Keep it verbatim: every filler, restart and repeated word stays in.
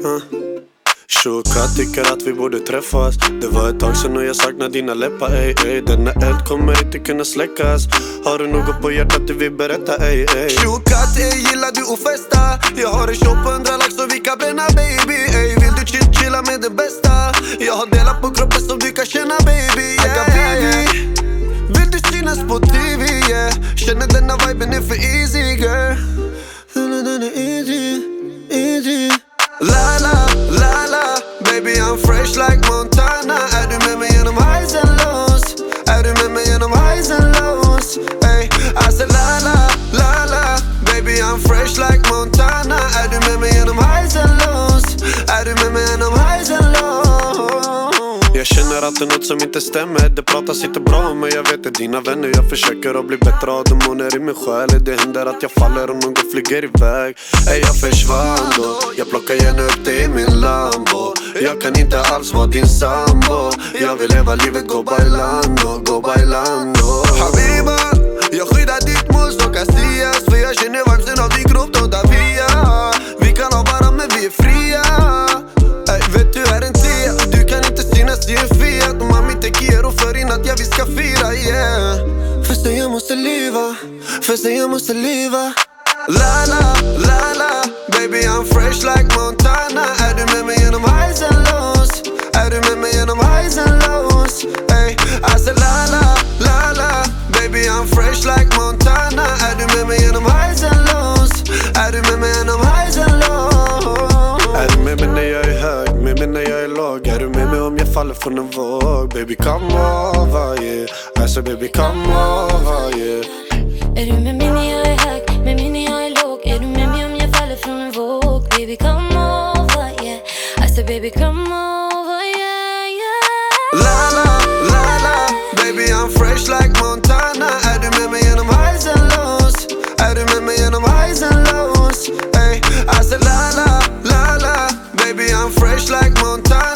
huh? Shuka tycker att vi borde träffas. Det var ett tag sedan och jag saknar dina läppar, ey, ey. Denna eld kommer inte kunna släckas. Har du något på hjärtat du vill berätta, ey, ey? Shuka, ey, gillar du att festa? Jag har en shop på hundra lax så vi kan bränna, baby, ey. Vill du chill, chilla med det bästa? Jag har delat på kroppen som du kan känna, baby, yeah, yeah, yeah. Vill du synas på tv, yeah. Känner denna viben är för easy, girl. Den är easy, easy. La la, la la, baby I'm fresh like Montana. Är du med mig genom highs and lows? Är du med mig genom highs and lows? Ey, I said la la, la la, baby I'm fresh like Montana. Är du med mig genom highs and lows? Är du med mig genom highs and lows? Jag känner att det är något som inte stämmer. Det pratas inte bra men jag vet att dina vänner. Jag försöker att bli bättre av demoner i min själ. Det händer att jag faller och någon flyger iväg. Ey, jag försvann då. Jag plockar gärna upp det i min Lambo. Jag kan inte alls vara din sambo. Jag vill leva livet, gå bailando, gå bailando. Habiba, jag skyddar ditt mus och Casillas. För jag känner vibesen av din grupp, då där vi är. Vi kan ha bara men vi är fria. Ey, vet du är en tia. Du kan inte synas i en Fiat. Mami tequiero för in att jag vi ska fira, yeah. Festen jag måste leva, festen jag måste leva. La la, la la, baby I'm fresh like Montana. Är du med mig genom highs and lows? Är du med mig genom highs and lows? Ey, I said la la, la la, baby I'm fresh like Montana. Är du med mig genom highs and lows? Är du med mig genom highs and lows? Är du med mig när jag är hög, med mig när jag är låg? Är du med mig om jag faller från en våg? Baby come over, yeah. I said baby come over, yeah. Är du med mig när jag är hög, med mig när jag är låg? Är du med mig om jag faller från en våg? Baby come over, yeah. I said baby come over, yeah, yeah. La la, la la, baby I'm fresh like Montana. Är du med mig genom highs and lows? Är du med mig genom highs and lows? Ey, I said la la, la la, baby I'm fresh like Montana.